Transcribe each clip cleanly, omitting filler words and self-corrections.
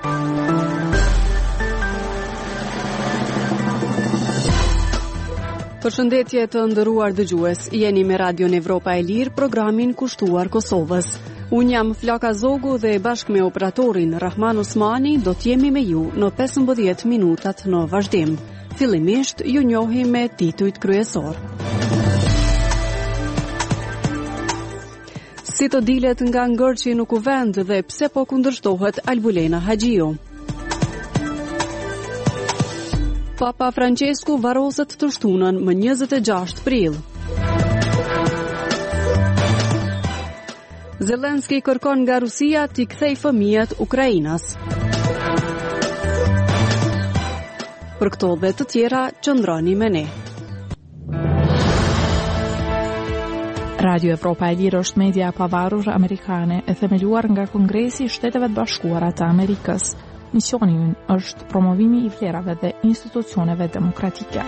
Përshëndetje të nderuar dëgjues, jeni me Radion Evropa e Lirë, programin kushtuar Kosovës. Unë jam Flaka Zogu dhe bashkë me operatorin Rahman Osmani do t'jemi me ju në 15 minutat në vazhdim. Fillimisht ju njohim me titujt kryesor. Si të dilet nga ngërçi në kuvend dhe pse po kundërshtohet Albulena Haxhiu. Papa Francesku varoset të shtunën më 26 prill. Zelenski kërkon nga Rusia t'i kthej fëmijët Ukrainas. Për këto dhe të tjera, qëndroni me ne. Radio Evropa e Lirë është media e pavarur amerikane e themeluar nga Kongresi i Shteteve të Bashkuara të Amerikës. Misioni ynë është promovimi i vlerave dhe institucioneve demokratike.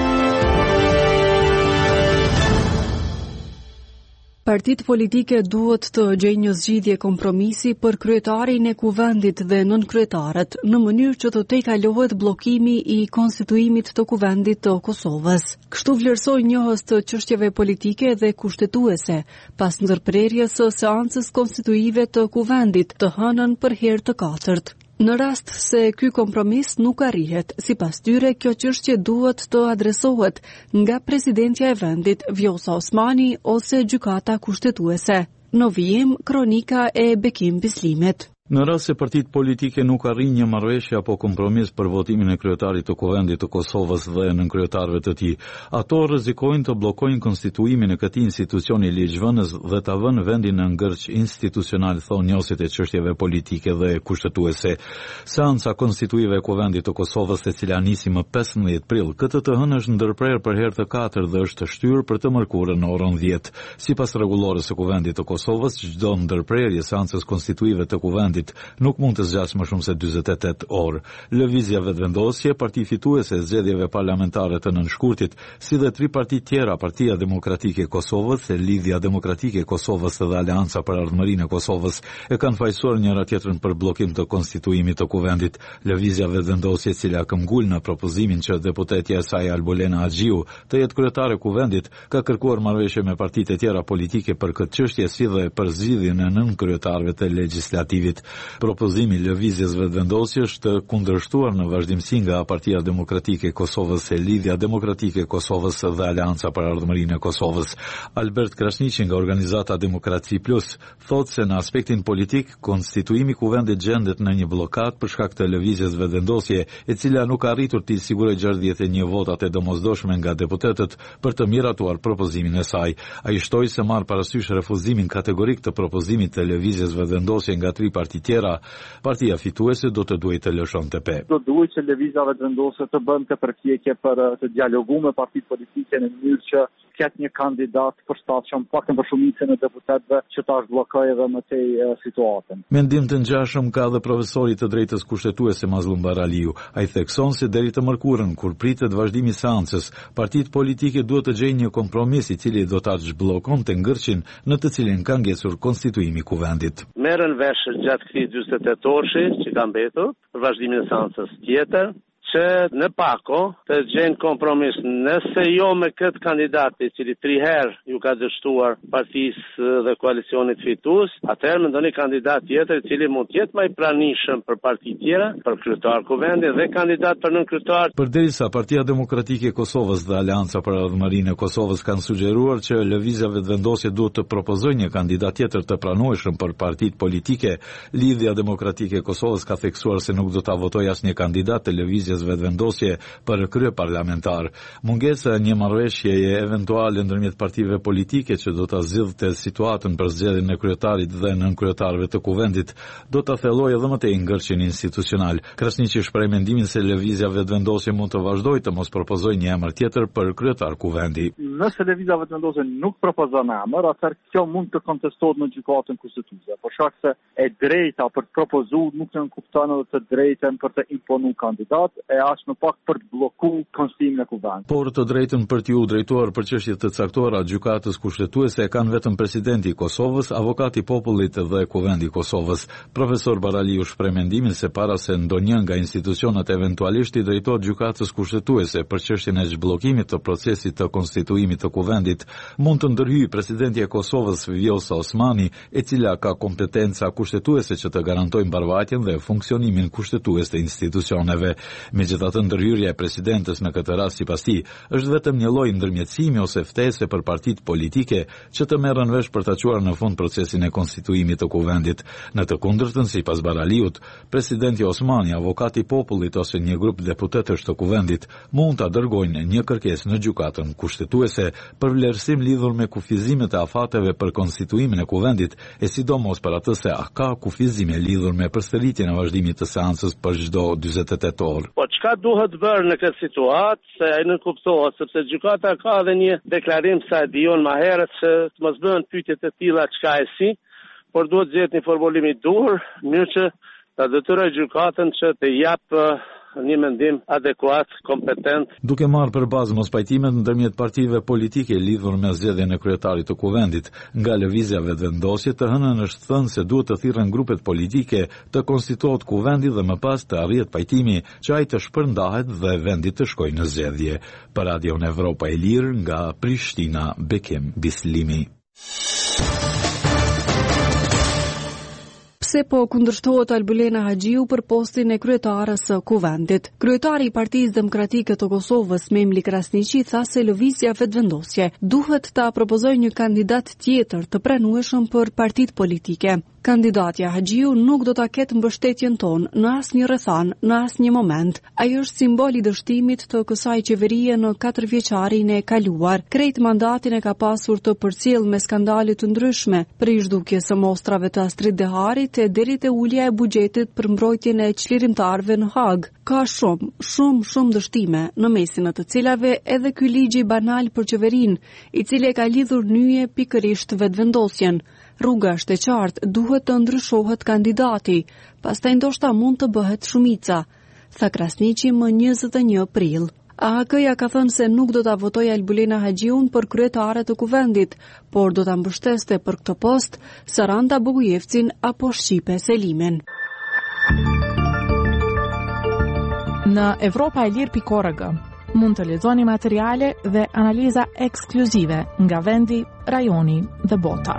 Partitë politike duhet të gjejnë një zgjidhje kompromisi për kryetarin e kuvendit dhe nënkryetarët në mënyrë që të tejkalohet bllokimi i konstituimit të kuvendit të Kosovës. Kështu vlerësoi njohës të çështjeve politike dhe kushtetuese pas ndërprerjes së seancës konstituive të kuvendit të hënën për herë të katërt. Në rast se ky kompromis nuk arrihet, sipas tyre kjo çështje duhet të adresohet nga presidentja e vendit Vjosa Osmani ose gjykata kushtetuese. Në vijim, kronika e Bekim Bislimit. Në rast se partitë politike nuk arrin një marrëveshje apo kompromis për votimin e kryetarit të kuvendit të Kosovës dhe nënkryetarëve të tij, ato rrezikojnë të bllokojnë konstituimin e këtij institucioni ligjvënës dhe ta vënë vendin në ngërç institucional, thonë njohësit e çështjeve politike dhe kushtetuese. Seanca konstituive e kuvendit të Kosovës, e cila nisi më 15 prill, këtë të hënë është ndërprerë për herë të katërt dhe është shtyrë për të mërkurën në orën 10. Sipas rregullores së kuvendit të Kosovës, çdo ndërprerje seancës konstituive të kuvendit nuk mund të zgjasë më shumë se 48 orë. Lëvizja vetëvendosje, parti fituese e zgjedhjeve parlamentare të nënshkurtit, si dhe 3 parti tjera, Partia Demokratike e Kosovës, Lidhja Demokratike e Kosovës dhe Aleanca për Ardhmërinë e Kosovës, e kanë fajsuar njëra tjetrën për bllokim të konstituimit të kuvendit. Lëvizja vetëvendosje, e cila këmbgul në propozimin që deputetja e saj Albulena Haxhiu të jetë kryetare kuvendit, ka kërkuar marrëveshje me partitë e tjera politike për këtë çështje, si dhe për zgjidhjen e nënkryetarëve të legjislativit. Propozimi i lëvizjes vetëvendosje është kundërshtuar në vazhdimsi nga Partia Demokratike e Kosovës, Lidhja Demokratike e Kosovës dhe Aleanca për Ardhmërinë e Kosovës. Albert Krasniqi nga organizata Demokraci Plus thotë se në aspektin politik, konstituimi i kuvendit gjendet në një bllokat për shkak të lëvizjes vetëvendosje, e cila nuk ka arritur të sigurojë 61 votat e domosdoshme nga deputetët për të miratuar propozimin e saj. Ai shtoi se marr parasysh refuzimin kategorik të propozimit të lëvizjes vetëvendosje nga 3 parti tjera, partia fituese do të duhet të lëshonte pe. Do duhet që lëvizja vetëvendosje të bënte përpjekje për të dialoguar me partitë politike në mënyrë që ketë një kandidat përshtatshëm paktën për shumicën e deputetëve që ta zhbllokojë edhe më tej situatën. Mendim të ngjashëm ka edhe profesori të drejtës kushtetuese Mazlum Baraliu. Ai thekson se deri të mërkurën, kur pritet vazhdimi i seancës, partitë politike duhet të gjejnë një kompromis i cili do ta zhbllokonte ngërçin në të cilin ka ngjesur konstituimi i kuvendit. Merren vesh gjatë këtij 48 orëshi që ka mbetur për vazhdimin e seancës tjetër, që në pako të gjenë kompromis, nëse jo me këtë kandidat i cili 3 herë ju ka dështuar partisë dhe koalicionit fitues, atëherë mendoni kandidat tjetër i cili mund të jetë më i pranishëm për parti tjera, për kryetar kuvendit dhe kandidat për nënkryetar. Përderisa Partia Demokratike e Kosovës dhe Aleanca për Ardhmërinë e Kosovës kanë sugjeruar që lëvizja vetëvendosje duhet të propozojë një kandidat tjetër të pranueshëm për partitë politike, Lidhja Demokratike e Kosovës ka theksuar se nuk do ta votojë asnjë kandidat të lëvizjes vetëvendosje për krye parlamentar. Mungesa një marrëveshjeje eventuale ndërmjet partive politike që do ta zgjidhte situatën për zgjedhjen e kryetarit dhe nënkryetarëve të kuvendit do ta thellojë edhe më tej ngërçin institucional. Krasniqi shpreh mendimin se lëvizja vetëvendosje mund të vazhdojë të mos propozojë një emër tjetër për kryetar kuvendi. Nëse lëvizja vetëvendosje nuk propozon emër, atëherë kjo mund të kontestohet në gjykatën kushtetuese. Por shkak se e drejta për të propozuar nuk janë kupton edhe të drejtën për të imponuar kandidat, e ashme pak për të bllokuar konstimin e kuvendit. Por të drejtën për t'ju drejtuar për çështje të caktuara gjykatës kushtetuese kanë vetëm presidenti i Kosovës, avokati i popullit dhe kuvendi i Kosovës. Profesor Baraliu shpreh mendimin se para se ndonjë nga institucionet eventualisht i drejtohet gjykatës kushtetuese për çështjen e zhbllokimit të procesit të konstituimit të kuvendit, mund të ndërhyjë presidenti e Kosovës Vjosa Osmani, e cila ka kompetenca kushtetuese që të garantojë mbarvajtjen dhe funksionimin kushtetues të institucioneve. Megjithatë, ndërhyrja e presidentes në këtë rast sipas tij është vetëm një lloj ndërmjetësimi ose ftese për partitë politike që të merren vesh për ta çuar në fund procesin e konstituimit të kuvendit. Në të kundërtën, sipas Baraliut, presidenti Osmani, avokati i popullit ose një grup deputetësh të kuvendit mund ta dërgojnë një kërkesë në gjykatën kushtetuese për vlerësim lidhur me kufizimet e afateve për konstituimin e kuvendit, e sidomos për atë se a ka kufizime lidhur me përsëritjen e vazhdimit të seancës për çdo 48 orë. Po çka duhet bërë në këtë situatë, se ai nuk kuptohet, sepse gjykata ka edhe një deklarim sa e dijon më herët se të mos bëhen pyetje të tilla çka e si, por duhet gjetë një formulim i duhur, mënyrë që ta detyrojë gjykatën që të japë një mendim adekuat, kompetent. Duke marrë për bazë mospajtimet ndërmjet partive politike lidhur me zgjedhjen e kryetarit të kuvendit, nga lëvizjave dhe vendosjet, të hënën është thënë se duhet të thirrën grupet politike, të konstituohet kuvendi dhe më pas të arrihet pajtimi që ai të shpërndahet dhe vendi të shkojë në zgjedhje. Për Radion Evropa e Lirë, nga Prishtina, Bekim Bislimi. Pse po kundërshtohet Albulena Haxhiu për postin e kryetares së kuvendit? Kryetari i Partisë Demokratike të Kosovës, Memli Krasniqi, tha se lëvizja vetëvendosje duhet ta propozojë një kandidat tjetër të pranueshëm për partitë politike. Kandidatja Haxhiu nuk do ta ketë mbështetjen tonë në asnjë rrethan, në asnjë moment. Ai është simbol i dështimit të kësaj qeverie në 4 vjeçarin e kaluar. Krejt mandatin e ka pasur të përcjell me skandale të ndryshme, prej zhdukjes së mostrave të Astrid Deharit e deri te ulja e buxhetit për mbrojtjen e çlirimtarëve në Hag. Ka shumë dështime, në mesin e të cilave edhe ky ligj banal për qeverinë, i cili e ka lidhur nyje pikërisht vetëvendosjen. Rruga është e qartë, duhet të ndryshohet kandidati, pastaj ndoshta mund të bëhet shumica, tha Krasniqi më 21 prill. AHK-ja ka thënë se nuk do ta votojë Albulena Haxhiun për kryetare të kuvendit, por do ta mbështeste për këtë post Saranda Bogujevcin apo Shqipe Selimin. Në evropaelir.org mund të lexoni materiale dhe analiza ekskluzive nga vendi, rajoni dhe bota.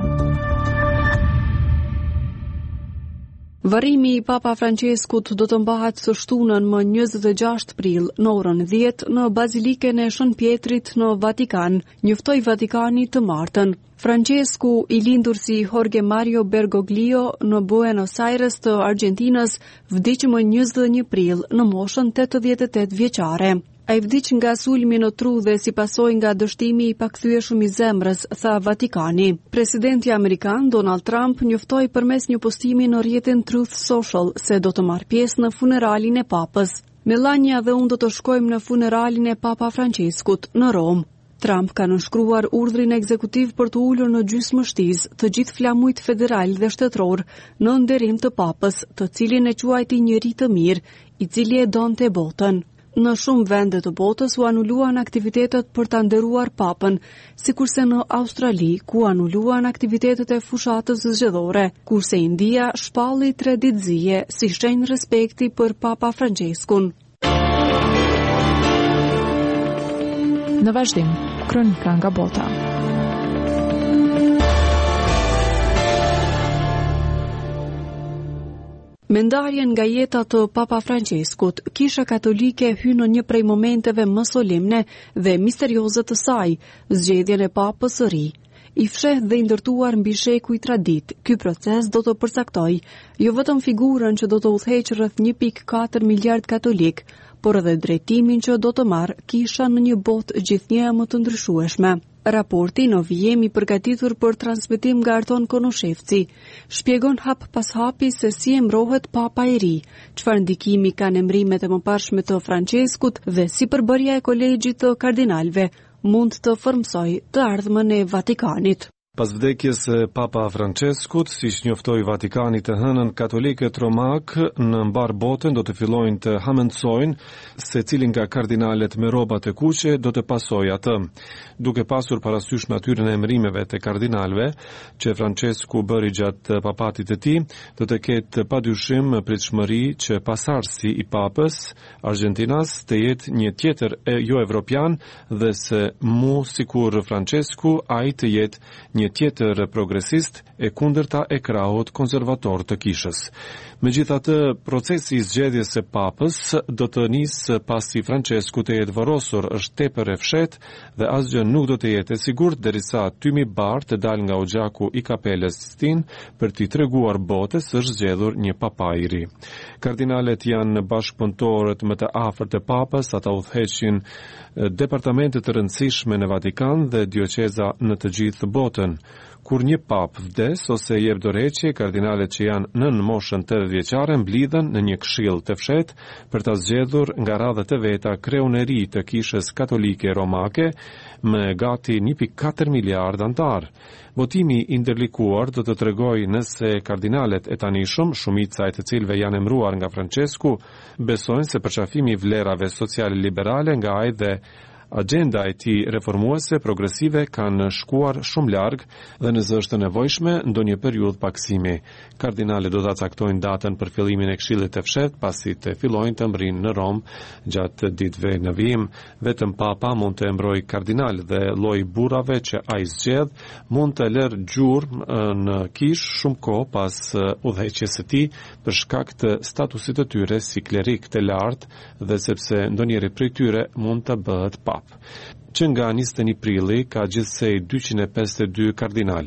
Varrimi i Papa Franceskut do të mbahet së shtunën më 26 prill në orën 10 në Bazilikën e Shën Pjetrit në Vatikan, njoftoi Vatikani të martën. Francesku, i lindur si Jorge Mario Bergoglio në Buenos Aires të Argentinës, vdiq më 21 prill në moshën 88 vjeçare. Ai vdiq nga sulmi në tru dhe si pasojë nga dështimi i pakthyeshëm i zemrës, tha Vatikani. Presidenti amerikan Donald Trump njoftoi përmes një postimi në rrjetin Truth Social se do të marrë pjesë në funeralin e Papës. Melania dhe unë do të shkojmë në funeralin e Papa Franceskut në Rom. Trump ka nënshkruar urdhrin ekzekutiv për të ulur në gjysmështiz të gjithë flamujt federal dhe shtetëror në nderim të Papës, të cilin e quajti njeri të mirë, i cili e donte botën. Në shumë vende të botës u anuluan aktivitetet për ta nderuar Papën, sikurse në Australi, ku anuluan aktivitetet e fushatës zgjedhore, kurse India shpalli 3 ditë zije si shenjë respekti për Papa Franceskun. Në vazhdim, kronika nga bota. Me ndarjen nga jeta të Papa Franceskut, Kisha Katolike hyn në një prej momenteve më solemne dhe misterioze të saj, zgjedhjen e Papës së ri. I fshehtë dhe i ndërtuar mbi shekuj tradit, ky proces do të përcaktojë jo vetëm figurën që do të udhëheqë rreth 1.4 miliard katolik, por edhe drejtimin që do të marrë Kisha në një botë gjithnjë më të ndryshueshme. Raporti në vijem i përgatitur për transmetim nga Arton Konoshevci shpjegon hap pas hapi se si emërohet Papa i ri, çfarë ndikimi kanë emërimet e mëparshme të Franceskut dhe si përbërja e kolegjit të kardinalëve mund të formsojë të ardhmën e Vatikanit. Pas vdekjes së Papa Franceskut, siç njoftoi Vatikani të hënën, katolikët romak në mbar botën do të fillojnë të hamendësojnë se cilin nga kardinalet me rroba të kuqe do të pasojë atë. Duke pasur parasysh natyrën e emërimeve të kardinalëve që Francesku bëri gjatë papatit të tij, do të ketë padyshim pritshmëri që pasardhësi i Papës Argentinas të jetë një tjetër jo evropian dhe se mu sikur Francesku ai të jetë një tjetër progresist e kundërta e krahut konservator të kishës. Megjithatë, procesi i zgjedhjes së papës do të nisë pasi Francesku të jetë varrosur, është tepër e fshehtë dhe asgjë nuk do të jetë e sigurt derisa tymi bardh të dalë nga oxhaku i Kapelës Sistine për t'i treguar botës se është zgjedhur një papa i ri. Kardinalet janë bashkëpunëtorët më të afërt të papës, ata udhëheqin departamente të rëndësishme në Vatikan dhe dioqeza në të gjithë botën. Kur një pap vdes ose jep dorëheqje, kardinalet që janë nën moshën 80 vjeçare mblidhen në një këshill të fshehtë për ta zgjedhur nga radhët e veta kreun e ri të kishës katolike romake me gati 1.4 miliard antar. Votimi i ndërlikuar do të tregojë nëse kardinalet e tanishëm, shumica e të cilëve janë emëruar nga Francesku, besojnë se përqafimi i vlerave sociale liberale nga ai dhe agenda e tij reformuese progresive kanë shkuar shumë larg dhe nëse është nevojshme ndonjë periudhë paksimi. Kardinalet do ta caktojnë datën për fillimin e këshillit të fshehtë pasi të fillojnë të mbrijnë në Rom gjatë ditëve në vijim. Vetëm papa mund të emërojë kardinal dhe lloji burrave që ai zgjedh mund të lërë gjurmë në kish shumë kohë pas udhëheqjes së tij për shkak të statusit të tyre si klerik të lartë dhe sepse ndonjëri prej tyre mund të bëhet pap. Që nga 21 prilli ka gjithsej 252 kardinal,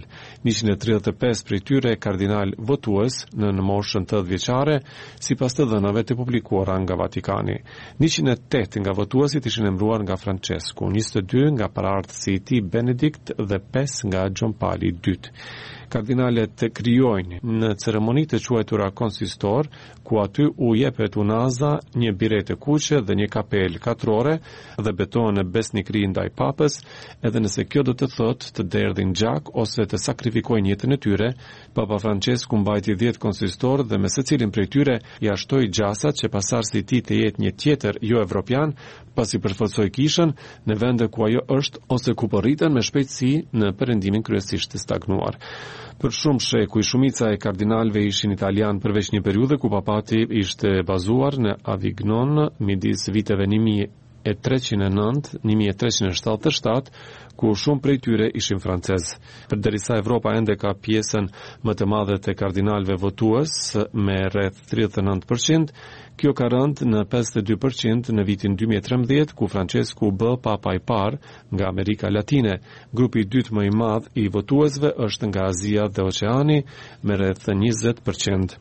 135 prej tyre kardinal votues në moshën 80 vjeçare, sipas të dhënave të publikuara nga Vatikani. 108 nga votuesit ishin emëruar nga Francesku, 22 nga paraardhësi i tij Benedikt dhe 5 nga Gjon Pali II. Kardinalet krijojnë në ceremonitë të quajtura konsistor, ku aty u jepet unaza, një birete kuqe dhe një kapel katrore dhe betohen besnikëri ndaj papës, edhe nëse kjo do të thotë të derdhin gjak ose të sakrifikojnë jetën e tyre. Papa Francesku mbajti 10 konsistor dhe me secilin prej tyre ia shtoi gjasat që pasardhësi i tij të jetë një tjetër jo evropian, pasi përforcoi kishën në vende ku ajo është ose ku po rriten me shpejtësi në perëndimin kryesisht të stagnuar. Për shumë shekuj, shumica e kardinalëve ishin italian përveç një periudhe ku papati ishte bazuar në Avignon midis viteve 1309-1377, ku shumë prej tyre ishin francezë. Përderisa Evropa ende ka pjesën më të madhe të kardinalëve votues me rreth 39%, kjo ka rënë në 52% në vitin 2013, ku Francesku bë papa i parë nga Amerika Latine. Grupi i dytë më i madh i votuesve është nga Azia dhe Oqeani me rreth 20%.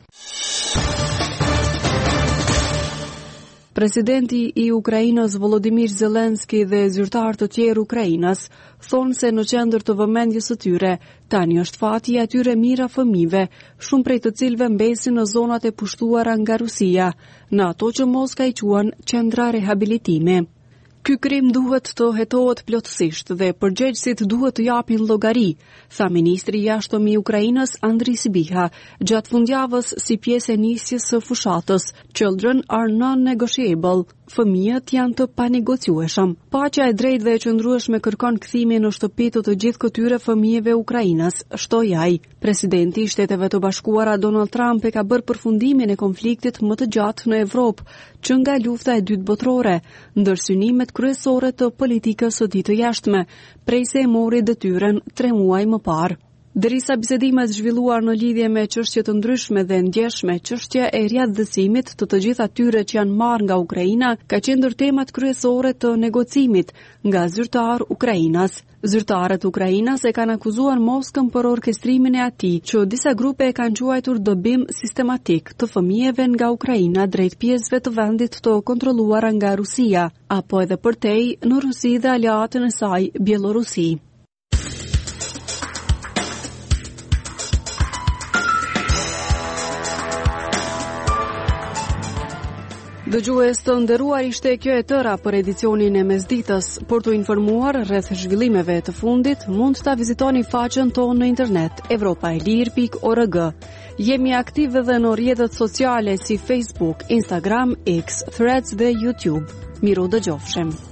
Presidenti i Ukrainës Volodymyr Zelensky dhe zyrtar të tjerë Ukrainas thonë se në qendër të vëmendjes së tyre tani është fati i atyre mijëra fëmijëve, shumë prej të cilëve mbesin në zonat e pushtuara nga Rusia, në ato që Moska i quan qendra rehabilitimi. Ky krim duhet të hetohet plotësisht dhe përgjegjësit duhet të japin llogari, tha ministri i jashtëm i Ukrainës Andriy Sybiha gjatë fundjavës si pjesë e nisjes së fushatës Children are non-negotiable. Fëmijët janë të panegociueshëm. Paqja e drejtë dhe e qëndrueshme kërkon kthimin në shtëpi të gjithë këtyre fëmijëve Ukrainas, shtoi ai. Presidenti i Shteteve të Bashkuara Donald Trump e ka bërë përfundimin e konfliktit më të gjatë në Evropë, që nga lufta e dytë botërore, ndër synimet kryesore të politikës së tij të jashtme, prej se e mori detyren 3 muaj më parë. Derisa bisedimet zhvilluar në lidhje me çështje të ndryshme dhe ndjeshme, çështja e riaktësimit të gjithë atyre që janë marrë nga Ukraina ka qenë temat kryesore të negocimit nga zyrtar Ukrainas. Zyrtarët Ukrainas e kanë akuzuar Moskën për orkestrimin e atij, që disa grupe e kanë quajtur dobim sistematik të fëmijëve nga Ukraina drejt pjesëve të vendit të kontrolluara nga Rusia, apo edhe përtej në Rusi dhe aleatën e saj, Bielorusi. Dëgjues të nderuar, ishte kjo e tëra për edicionin e mesditës. Për të informuar rreth zhvillimeve të fundit, mund ta vizitoni faqen tonë në internet evropaelir.org. Jemi aktiv edhe në rrjetet sociale si Facebook, Instagram, X, Threads dhe YouTube. Miru dëgjofshim.